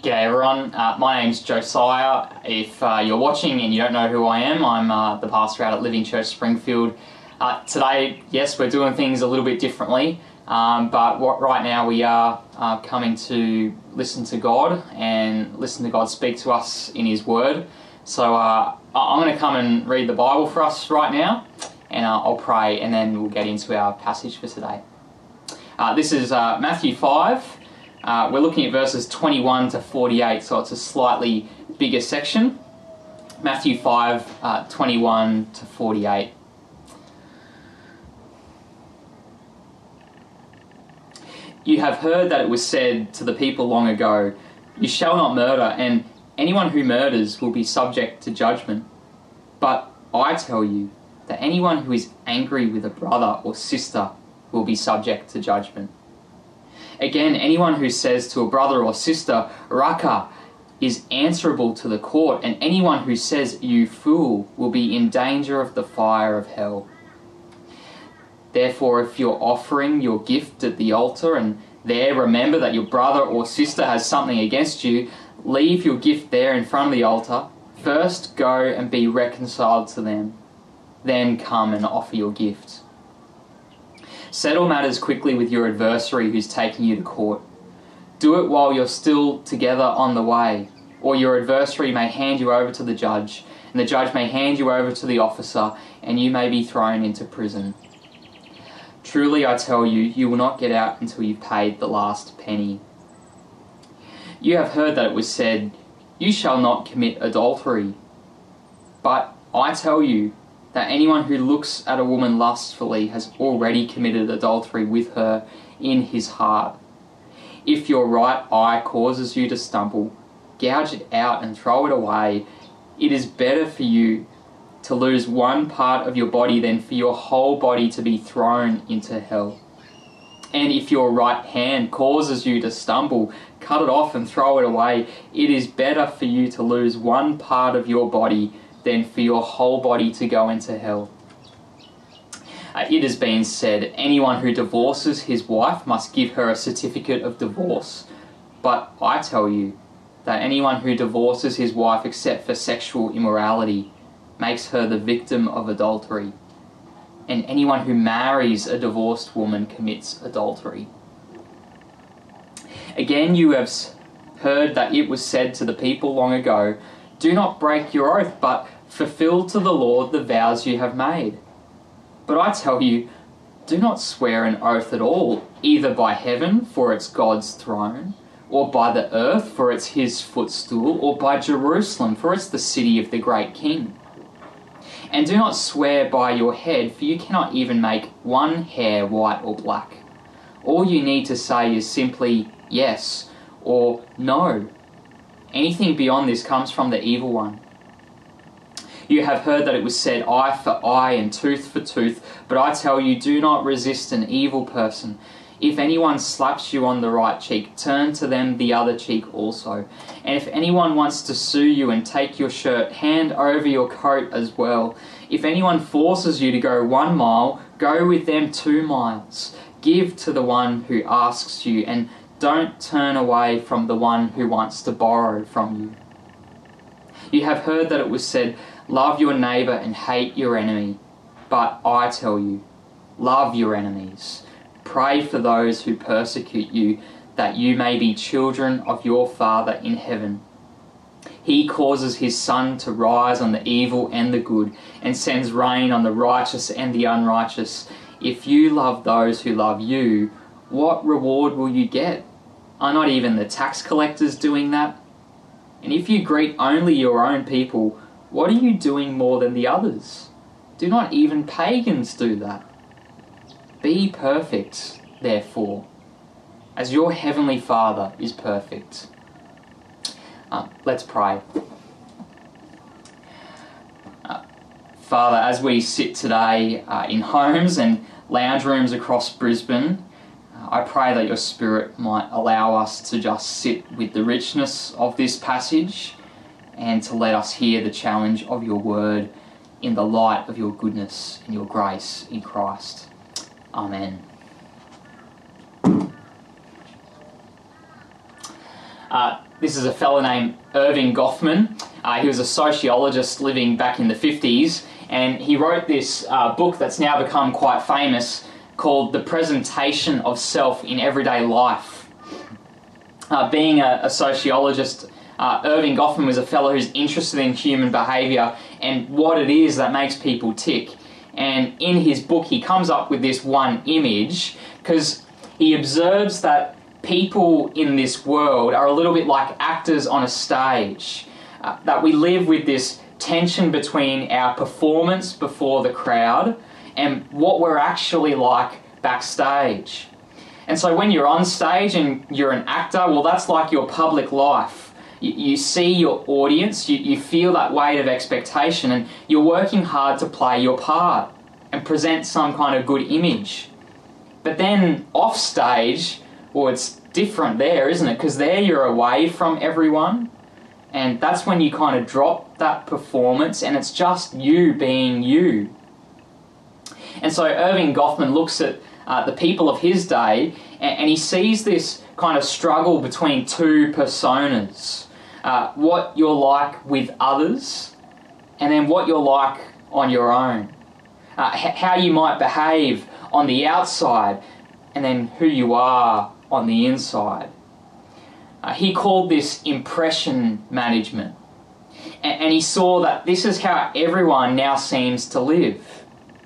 G'day everyone, my name's Josiah. If you're watching and you don't know who I am, I'm the pastor out at Living Church Springfield. Today, yes, we're doing things a little bit differently, but right now we are coming to listen to God and listen to God speak to us in His Word. So I'm going to come and read the Bible for us right now, and I'll pray, and then we'll get into our passage for today. This is Matthew 5. We're looking at verses 21 to 48, so it's a slightly bigger section. Matthew 5, 21 to 48. You have heard that it was said to the people long ago, "You shall not murder, and anyone who murders will be subject to judgment." But I tell you that anyone who is angry with a brother or sister will be subject to judgment. Again, anyone who says to a brother or sister, "Raka," is answerable to the court, and anyone who says, "You fool," will be in danger of the fire of hell. Therefore, if you're offering your gift at the altar and there remember that your brother or sister has something against you, leave your gift there in front of the altar. First go and be reconciled to them. Then come and offer your gift. Settle matters quickly with your adversary who's taking you to court. Do it while you're still together on the way, or your adversary may hand you over to the judge, and the judge may hand you over to the officer, and you may be thrown into prison. Truly, I tell you, you will not get out until you've paid the last penny. You have heard that it was said, "You shall not commit adultery." But I tell you that anyone who looks at a woman lustfully has already committed adultery with her in his heart. If your right eye causes you to stumble, gouge it out and throw it away. It is better for you to lose one part of your body than for your whole body to be thrown into hell. And if your right hand causes you to stumble, cut it off and throw it away. It is better for you to lose one part of your body than for your whole body to go into hell. It has been said, anyone who divorces his wife must give her a certificate of divorce. But I tell you that anyone who divorces his wife except for sexual immorality makes her the victim of adultery. And anyone who marries a divorced woman commits adultery. Again, you have heard that it was said to the people long ago, "Do not break your oath, but fulfill to the Lord the vows you have made." But I tell you, do not swear an oath at all, either by heaven, for it's God's throne, or by the earth, for it's His footstool, or by Jerusalem, for it's the city of the great King. And do not swear by your head, for you cannot even make one hair white or black. All you need to say is simply yes or no. Anything beyond this comes from the evil one. You have heard that it was said, "Eye for eye and tooth for tooth," but I tell you, do not resist an evil person. If anyone slaps you on the right cheek, turn to them the other cheek also. And if anyone wants to sue you and take your shirt, hand over your coat as well. If anyone forces you to go 1 mile, go with them 2 miles. Give to the one who asks you, and don't turn away from the one who wants to borrow from you. You have heard that it was said, "Love your neighbour and hate your enemy." But I tell you, love your enemies. Pray for those who persecute you, that you may be children of your Father in heaven. He causes His sun to rise on the evil and the good, and sends rain on the righteous and the unrighteous. If you love those who love you, what reward will you get? Are not even the tax collectors doing that? And if you greet only your own people, what are you doing more than the others? Do not even pagans do that? Be perfect, therefore, as your heavenly Father is perfect. Let's pray. Father, as we sit today in homes and lounge rooms across Brisbane, I pray that your Spirit might allow us to just sit with the richness of this passage and to let us hear the challenge of your word in the light of your goodness and your grace in Christ. Amen. This is a fellow named Irving Goffman. He was a sociologist living back in the 50s, and he wrote this book that's now become quite famous called The Presentation of Self in Everyday Life. Being a sociologist, Irving Goffman was a fellow who's interested in human behaviour and what it is that makes people tick. And in his book, he comes up with this one image because he observes that people in this world are a little bit like actors on a stage, that we live with this tension between our performance before the crowd and what we're actually like backstage. And so when you're on stage and you're an actor, well, that's like your public life. You see your audience, you feel that weight of expectation, and you're working hard to play your part and present some kind of good image. But then off stage, well, it's different there, isn't it? Because there you're away from everyone, and that's when you kind of drop that performance and it's just you being you. And so Irving Goffman looks at the people of his day, and he sees this kind of struggle between two personas. What you're like with others, and then what you're like on your own. How you might behave on the outside, and then who you are on the inside. He called this impression management. And he saw that this is how everyone now seems to live.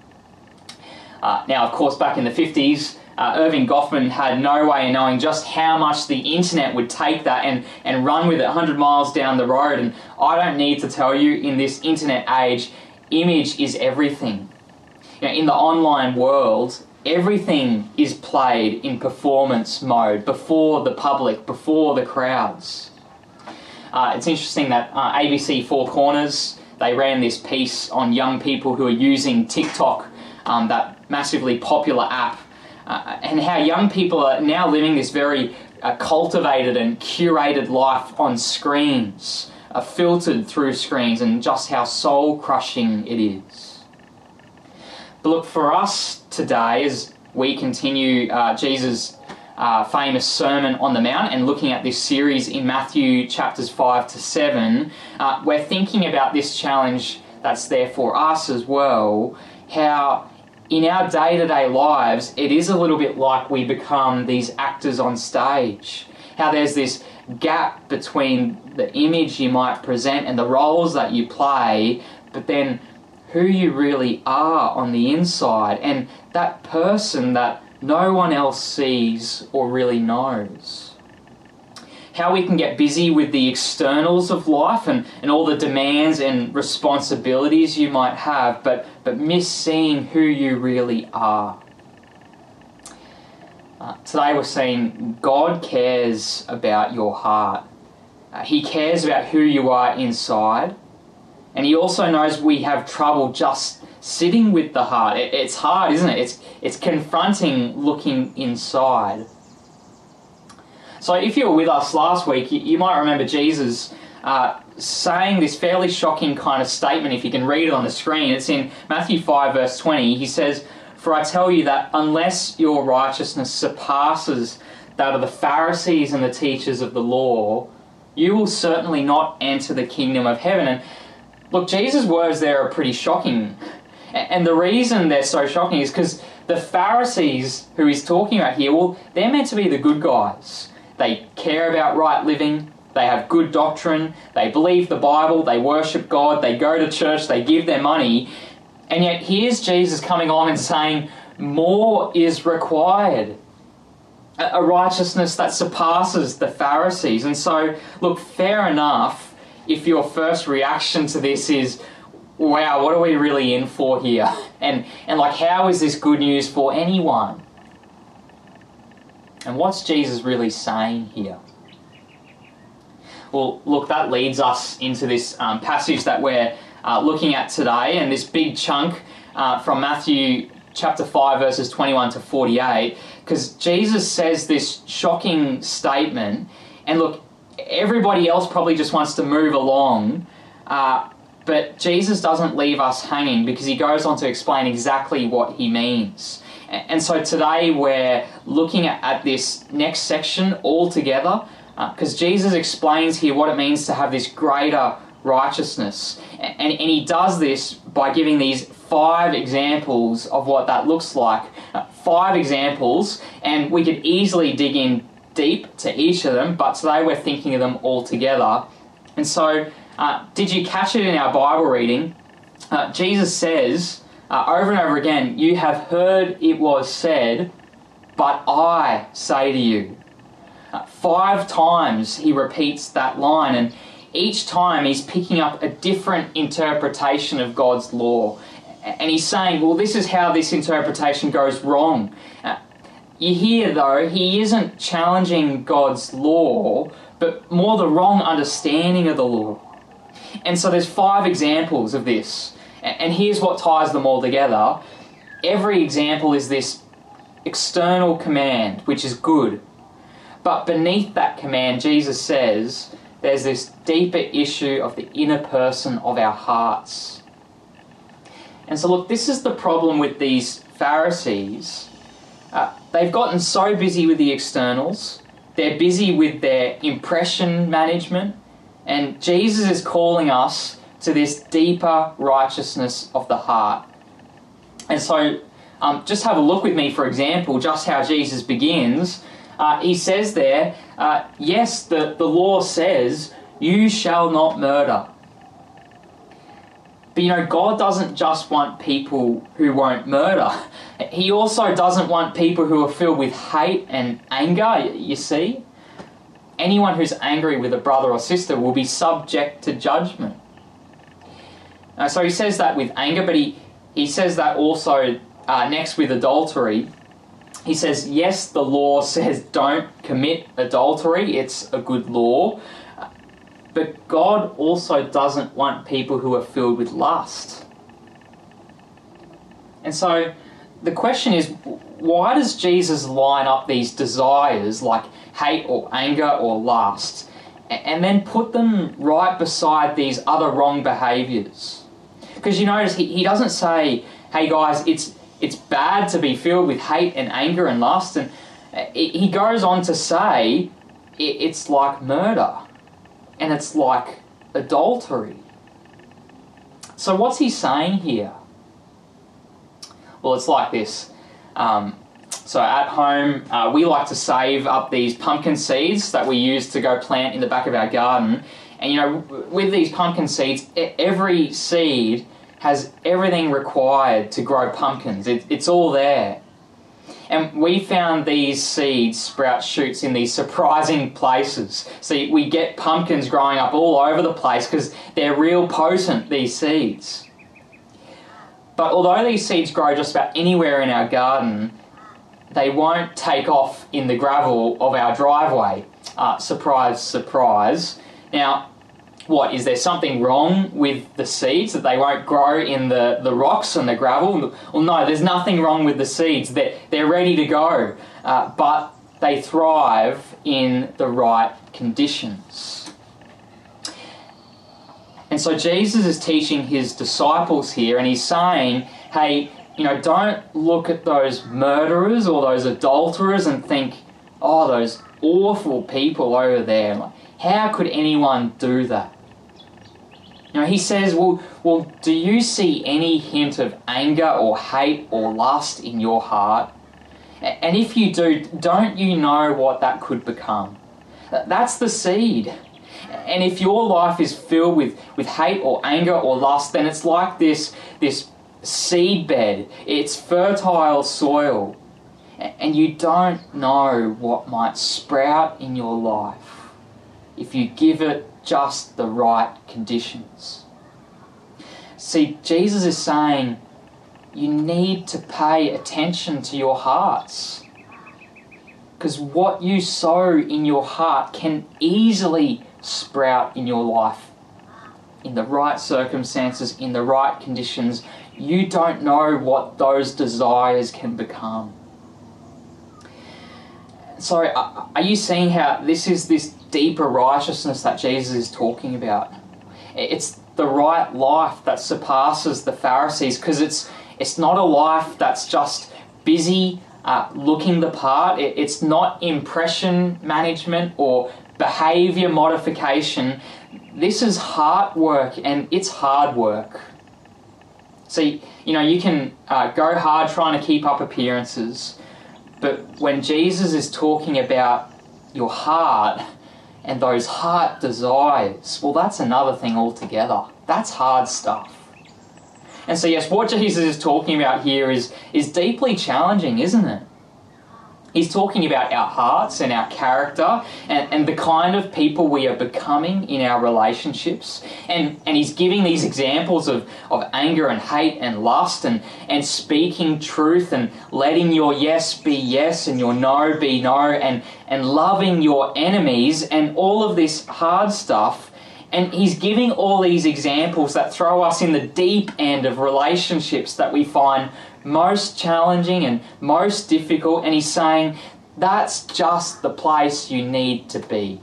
Now, of course, back in the 50s, Irving Goffman had no way of knowing just how much the internet would take that and run with it 100 miles down the road. And I don't need to tell you, in this internet age, image is everything. In the online world, everything is played in performance mode, before the public, before the crowds. It's interesting that ABC Four Corners, they ran this piece on young people who are using TikTok, that massively popular app, and how young people are now living this very cultivated and curated life on screens, filtered through screens, and just how soul-crushing it is. But look, for us today, as we continue Jesus' famous Sermon on the Mount and looking at this series in Matthew chapters 5 to 7, we're thinking about this challenge that's there for us as well, how in our day-to-day lives, it is a little bit like we become these actors on stage. How there's this gap between the image you might present and the roles that you play, but then who you really are on the inside, and that person that no one else sees or really knows. How we can get busy with the externals of life and all the demands and responsibilities you might have, but miss seeing who you really are. Today we're seeing God cares about your heart. He cares about who you are inside. And he also knows we have trouble just sitting with the heart. It's hard, isn't it? It's confronting looking inside. So if you were with us last week, you might remember Jesus saying this fairly shocking kind of statement, if you can read it on the screen. It's in Matthew 5 verse 20. He says, "For I tell you that unless your righteousness surpasses that of the Pharisees and the teachers of the law, you will certainly not enter the kingdom of heaven." And look, Jesus' words there are pretty shocking. And the reason they're so shocking is because the Pharisees who he's talking about here, well, they're meant to be the good guys. They care about right living, they have good doctrine, they believe the Bible, they worship God, they go to church, they give their money. And yet here's Jesus coming on and saying, more is required. A righteousness that surpasses the Pharisees. And so, look, fair enough if your first reaction to this is, wow, what are we really in for here? And like, how is this good news for anyone? And what's Jesus really saying here? Well, look, that leads us into this passage that we're looking at today, and this big chunk from Matthew chapter 5 verses 21 to 48, because Jesus says this shocking statement, and look, everybody else probably just wants to move along, but Jesus doesn't leave us hanging, because he goes on to explain exactly what he means. And so today we're looking at this next section all together, Because Jesus explains here what it means to have this greater righteousness. And he does this by giving these 5 examples of what that looks like. 5 examples, and we could easily dig in deep to each of them, but today we're thinking of them all together. And so, did you catch it in our Bible reading? Jesus says over and over again, "You have heard it was said, but I say to you." 5 times he repeats that line, and each time he's picking up a different interpretation of God's law. And he's saying, well, this is how this interpretation goes wrong. You hear, though, he isn't challenging God's law, but more the wrong understanding of the law. And so there's 5 examples of this. And here's what ties them all together. Every example is this external command, which is good. But beneath that command, Jesus says, there's this deeper issue of the inner person of our hearts. And so look, this is the problem with these Pharisees. They've gotten so busy with the externals. They're busy with their impression management. And Jesus is calling us to this deeper righteousness of the heart. And so just have a look with me, for example, just how Jesus begins. He says there, yes, the law says, you shall not murder. But God doesn't just want people who won't murder. He also doesn't want people who are filled with hate and anger, you see. Anyone who's angry with a brother or sister will be subject to judgment. So he says that with anger, but he says that also next with adultery. He says, yes, the law says don't commit adultery. It's a good law. But God also doesn't want people who are filled with lust. And so the question is, why does Jesus line up these desires like hate or anger or lust and then put them right beside these other wrong behaviours? Because you notice he doesn't say, hey guys, it's bad to be filled with hate and anger and lust. And he goes on to say it's like murder and it's like adultery. So what's he saying here? Well, it's like this. So at home, we like to save up these pumpkin seeds that we use to go plant in the back of our garden. And with these pumpkin seeds, every seed has everything required to grow pumpkins. It's all there. And we found these seeds sprout shoots in these surprising places. So we get pumpkins growing up all over the place because they're real potent, these seeds. But although these seeds grow just about anywhere in our garden, they won't take off in the gravel of our driveway. Surprise, surprise. Now, what, is there something wrong with the seeds that they won't grow in the rocks and the gravel? Well, no, there's nothing wrong with the seeds. They're ready to go, but they thrive in the right conditions. And so Jesus is teaching his disciples here, and he's saying, hey, don't look at those murderers or those adulterers and think, oh, those awful people over there. Like, how could anyone do that? He says, well, do you see any hint of anger or hate or lust in your heart? And if you do, don't you know what that could become? That's the seed. And if your life is filled with hate or anger or lust, then it's like this seed bed. It's fertile soil. And you don't know what might sprout in your life if you give it just the right conditions. See, Jesus is saying you need to pay attention to your hearts, because what you sow in your heart can easily sprout in your life in the right circumstances, in the right conditions. You don't know what those desires can become. So are you seeing how this is this deeper righteousness that Jesus is talking about? It's the right life that surpasses the Pharisees, because it's not a life that's just busy looking the part. It's not impression management or behaviour modification. This is heart work, and it's hard work. See, you can go hard trying to keep up appearances, but when Jesus is talking about your heart and those heart desires, well, that's another thing altogether. That's hard stuff. And so yes, what Jesus is talking about here is deeply challenging, isn't it? He's talking about our hearts and our character and the kind of people we are becoming in our relationships. And he's giving these examples of anger and hate and lust and speaking truth and letting your yes be yes and your no be no and loving your enemies and all of this hard stuff. And he's giving all these examples that throw us in the deep end of relationships that we find most challenging and most difficult. And he's saying, that's just the place you need to be.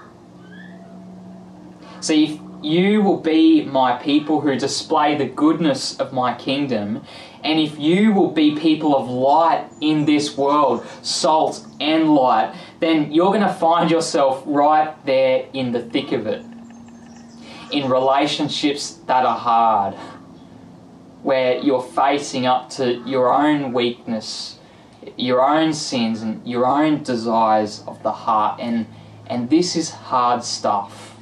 See, if you will be my people who display the goodness of my kingdom, and if you will be people of light in this world, salt and light, then you're going to find yourself right there in the thick of it. In relationships that are hard, where you're facing up to your own weakness, your own sins and your own desires of the heart, and this is hard stuff.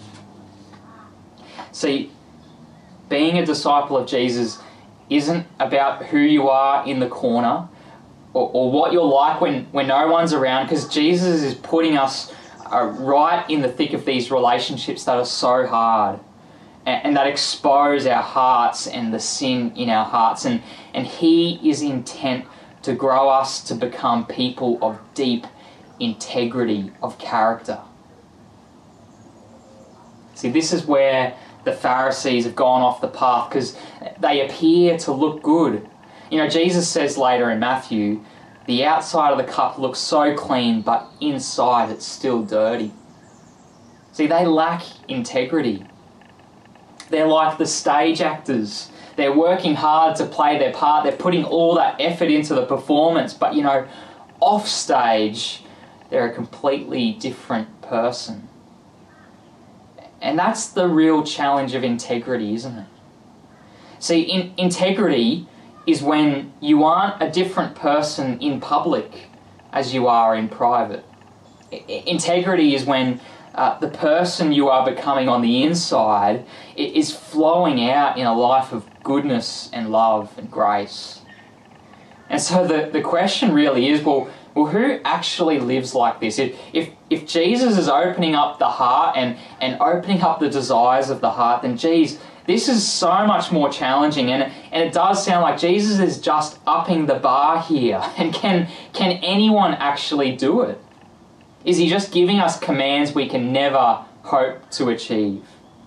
See, being a disciple of Jesus isn't about who you are in the corner or what you're like when no one's around, because Jesus is putting us right in the thick of these relationships that are so hard and that expose our hearts and the sin in our hearts. And he is intent to grow us to become people of deep integrity of character. See, this is where the Pharisees have gone off the path, because they appear to look good. Jesus says later in Matthew, the outside of the cup looks so clean, but inside it's still dirty. See, they lack integrity. They're like the stage actors. They're working hard to play their part. They're putting all that effort into the performance, but off stage, they're a completely different person. And that's the real challenge of integrity, isn't it? See, integrity is when you aren't a different person in public as you are in private. Integrity is when the person you are becoming on the inside is flowing out in a life of goodness and love and grace. And so the question really is, well, who actually lives like this? If Jesus is opening up the heart and opening up the desires of the heart, then geez, this is so much more challenging, and it does sound like Jesus is just upping the bar here. And can anyone actually do it? Is he just giving us commands we can never hope to achieve?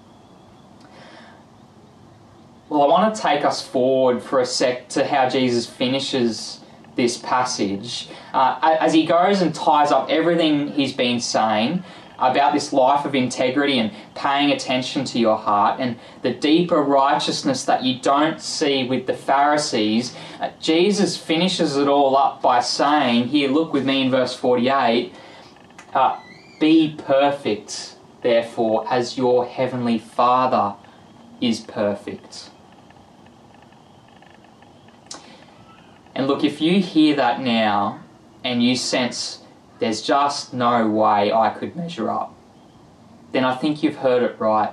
Well, I want to take us forward for a sec to how Jesus finishes this passage. As he goes and ties up everything he's been saying about this life of integrity and paying attention to your heart and the deeper righteousness that you don't see with the Pharisees, Jesus finishes it all up by saying, here, look with me in verse 48, be perfect, therefore, as your heavenly Father is perfect. And look, if you hear that now and you sense there's just no way I could measure up, then I think you've heard it right.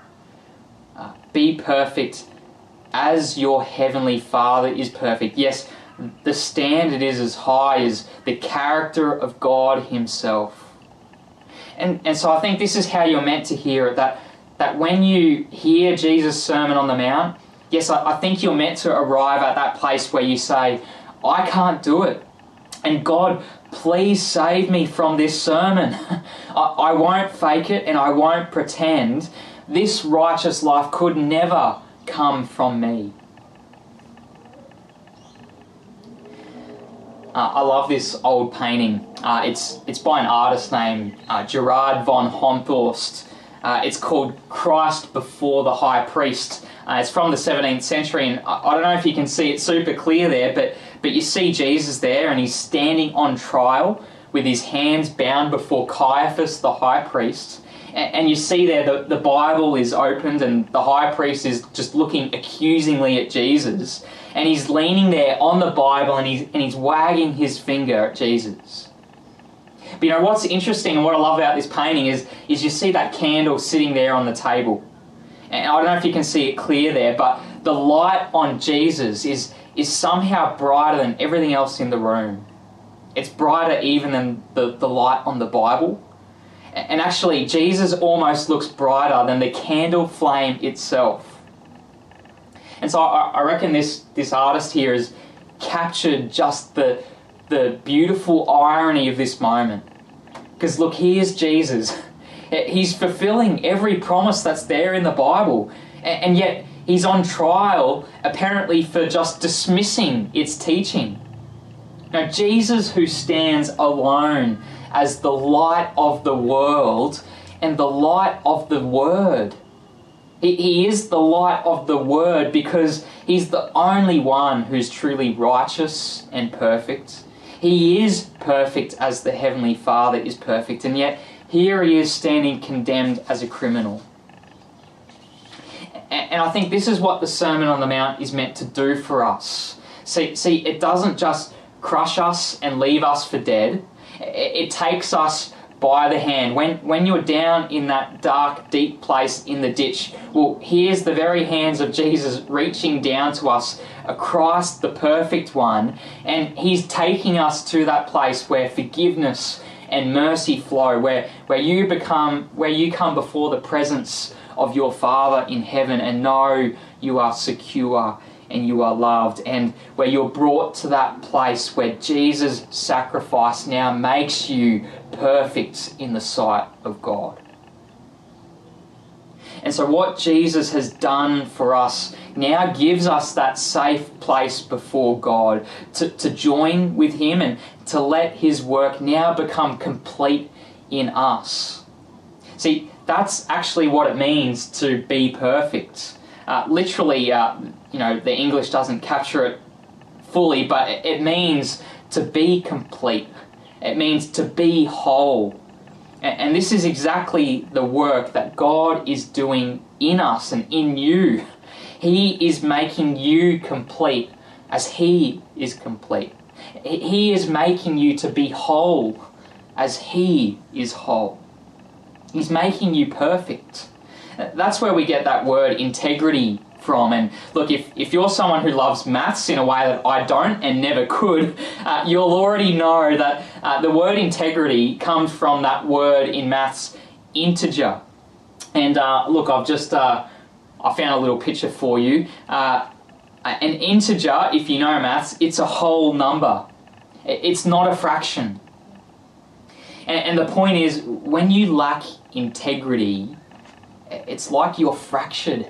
Be perfect as your heavenly Father is perfect. Yes, the standard is as high as the character of God himself. And so I think this is how you're meant to hear it, that when you hear Jesus' Sermon on the Mount, yes, I think you're meant to arrive at that place where you say, I can't do it. And God, please save me from this sermon. I won't fake it and I won't pretend. This righteous life could never come from me. I love this old painting. It's by an artist named Gerard von Honthorst. It's called Christ Before the High Priest. It's from the 17th century, and I don't know if you can see it super clear there, but you see Jesus there, and he's standing on trial with his hands bound before Caiaphas, the high priest. And you see there the Bible is opened and the high priest is just looking accusingly at Jesus. And he's leaning there on the Bible and he's wagging his finger at Jesus. But you know, what's interesting and what I love about this painting is you see that candle sitting there on the table. And I don't know if you can see it clear there, but the light on Jesus is somehow brighter than everything else in the room. It's brighter even than the light on the Bible. And actually, Jesus almost looks brighter than the candle flame itself. And so I reckon this artist here has captured just the beautiful irony of this moment. Because look, here's Jesus. He's fulfilling every promise that's there in the Bible. And yet he's on trial, apparently, for just dismissing its teaching. Now, Jesus, who stands alone as the light of the world and the light of the Word. He is the light of the Word because he's the only one who's truly righteous and perfect. He is perfect as the Heavenly Father is perfect, and yet here he is standing condemned as a criminal. And I think this is what the Sermon on the Mount is meant to do for us. See, it doesn't just crush us and leave us for dead. It takes us by the hand. When you're down in that dark, deep place in the ditch, well, here's the very hands of Jesus reaching down to us, a Christ, the perfect one, and he's taking us to that place where forgiveness and mercy flow, where you come before the presence of your Father in heaven and know you are secure and you are loved, and where you're brought to that place where Jesus' sacrifice now makes you perfect in the sight of God. And so what Jesus has done for us now gives us that safe place before God to join with him and to let his work now become complete in us. See, that's actually what it means to be perfect. Literally, the English doesn't capture it fully, but it means to be complete. It means to be whole. And this is exactly the work that God is doing in us and in you. He is making you complete as he is complete. He is making you to be whole as he is whole. He's making you perfect. That's where we get that word integrity from. And look, if you're someone who loves maths in a way that I don't and never could, you'll already know that the word integrity comes from that word in maths, integer. And look, I've just I found a little picture for you. An integer, if you know maths, it's a whole number. It's not a fraction. And the point is, when you lack integrity, it's like you're fractured.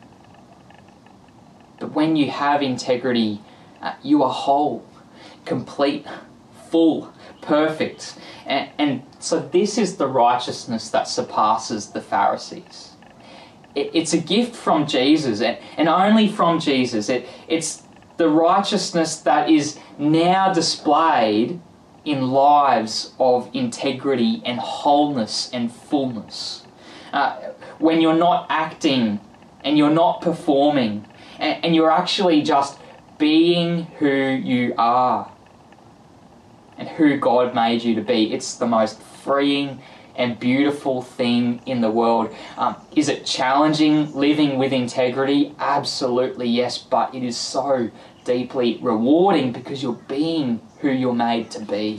But when you have integrity, you are whole, complete, full, perfect. And so this is the righteousness that surpasses the Pharisees. It's a gift from Jesus, and only from Jesus. It's the righteousness that is now displayed in lives of integrity and wholeness and fullness. When you're not acting and you're not performing and you're actually just being who you are and who God made you to be. It's the most freeing and beautiful thing in the world. Is it challenging living with integrity? Absolutely yes, but it is so deeply rewarding because you're being who you're made to be.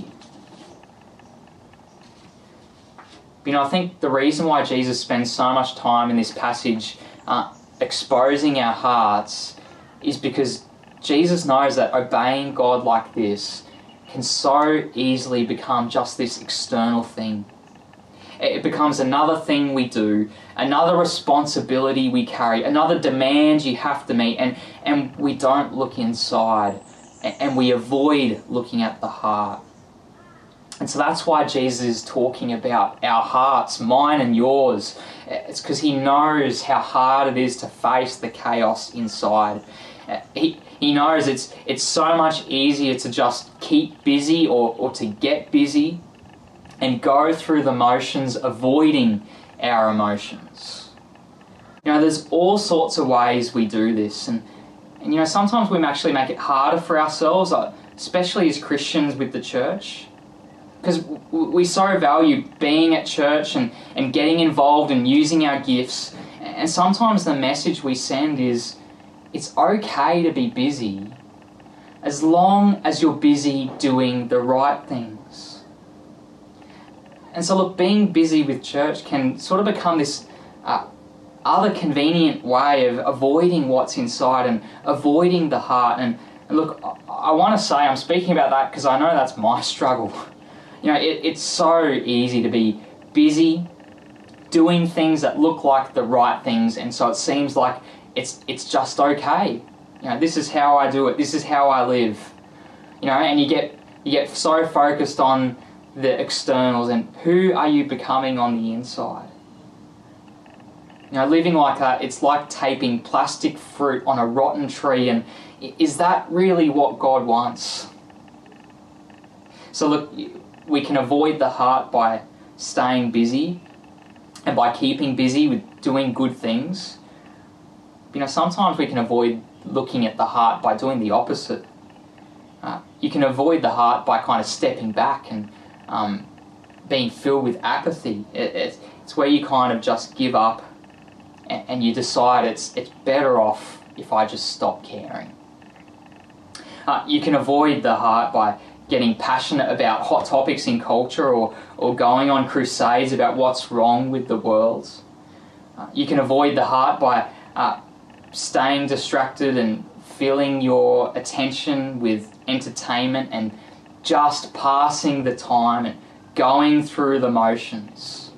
I think the reason why Jesus spends so much time in this passage exposing our hearts is because Jesus knows that obeying God like this can so easily become just this external thing. It becomes another thing we do, another responsibility we carry, another demand you have to meet, and we don't look inside, and we avoid looking at the heart. And so that's why Jesus is talking about our hearts, mine and yours. It's because he knows how hard it is to face the chaos inside. He knows it's so much easier to just keep busy or to get busy and go through the motions avoiding our emotions. There's all sorts of ways we do this, and sometimes we actually make it harder for ourselves, especially as Christians with the church, because we so value being at church and getting involved and using our gifts. And sometimes the message we send is, it's okay to be busy as long as you're busy doing the right things. And so look, being busy with church can sort of become this other convenient way of avoiding what's inside and avoiding the heart. And look, I want to say I'm speaking about that because I know that's my struggle. It's so easy to be busy doing things that look like the right things, and so it seems like it's just okay. This is how I do it. This is how I live. And you get so focused on the externals, and who are you becoming on the inside? Living like that, it's like taping plastic fruit on a rotten tree, and is that really what God wants? So look, we can avoid the heart by staying busy and by keeping busy with doing good things. Sometimes we can avoid looking at the heart by doing the opposite. You can avoid the heart by kind of stepping back and being filled with apathy. It's where you kind of just give up and you decide it's better off if I just stop caring. You can avoid the heart by getting passionate about hot topics in culture or going on crusades about what's wrong with the world. You can avoid the heart by staying distracted and filling your attention with entertainment and just passing the time and going through the motions.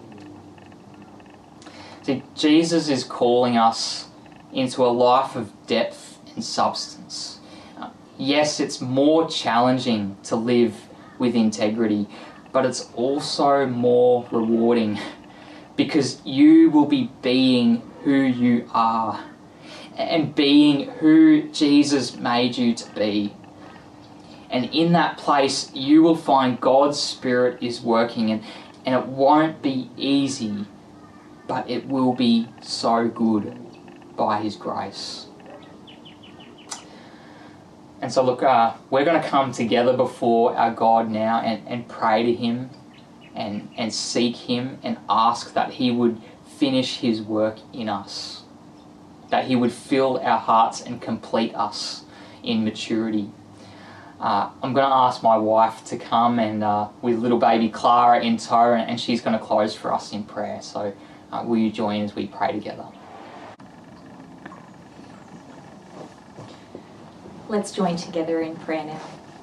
See, Jesus is calling us into a life of depth and substance. Yes, it's more challenging to live with integrity, but it's also more rewarding because you will be being who you are and being who Jesus made you to be. And in that place, you will find God's Spirit is working, and it won't be easy, but it will be so good by His grace. And so look, we're going to come together before our God now and pray to Him and seek Him and ask that He would finish His work in us, that He would fill our hearts and complete us in maturity. I'm going to ask my wife to come and with little baby Clara in tow, and she's going to close for us in prayer. So will you join as we pray together? Let's join together in prayer now.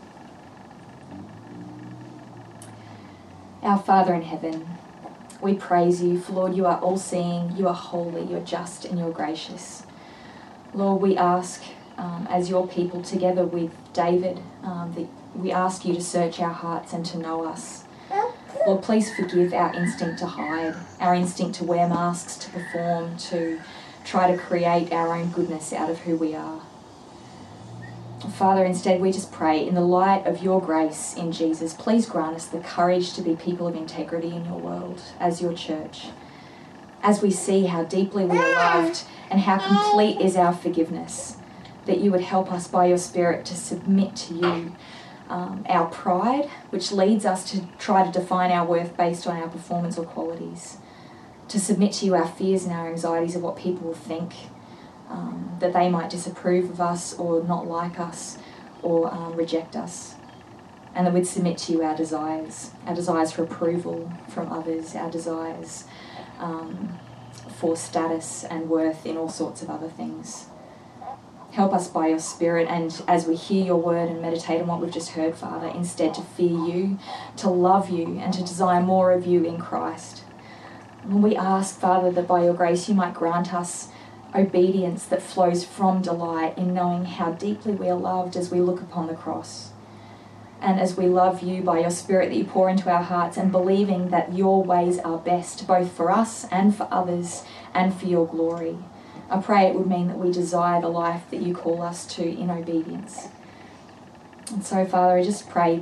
Our Father in heaven, we praise you, for Lord, you are all-seeing, you are holy, you're just and you're gracious. Lord, we ask, as your people together with David, that we ask you to search our hearts and to know us. Lord, please forgive our instinct to hide, our instinct to wear masks, to perform, to try to create our own goodness out of who we are. Father, instead we just pray, in the light of your grace in Jesus, please grant us the courage to be people of integrity in your world as your church. As we see how deeply we are loved and how complete is our forgiveness, that you would help us by your Spirit to submit to you our pride, which leads us to try to define our worth based on our performance or qualities, to submit to you our fears and our anxieties of what people will think, that they might disapprove of us or not like us or reject us. And that we'd submit to you our desires for approval from others, our desires for status and worth in all sorts of other things. Help us by your Spirit, and as we hear your word and meditate on what we've just heard, Father, instead to fear you, to love you, and to desire more of you in Christ. And we ask, Father, that by your grace you might grant us obedience that flows from delight in knowing how deeply we are loved as we look upon the cross. And as we love you by your Spirit that you pour into our hearts, and believing that your ways are best, both for us and for others and for your glory. I pray it would mean that we desire the life that you call us to in obedience. And so, Father, I just pray that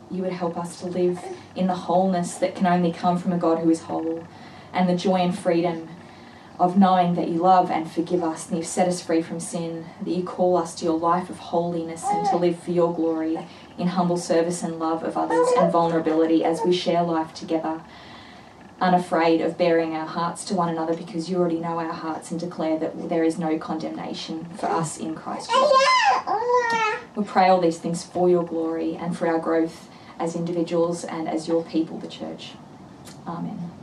you would help us to live in the wholeness that can only come from a God who is whole, and the joy and freedom of knowing that you love and forgive us, and you've set us free from sin, that you call us to your life of holiness and to live for your glory in humble service and love of others and vulnerability as we share life together, unafraid of bearing our hearts to one another, because you already know our hearts and declare that there is no condemnation for us in Christ Jesus. We pray all these things for your glory and for our growth as individuals and as your people, the church. Amen.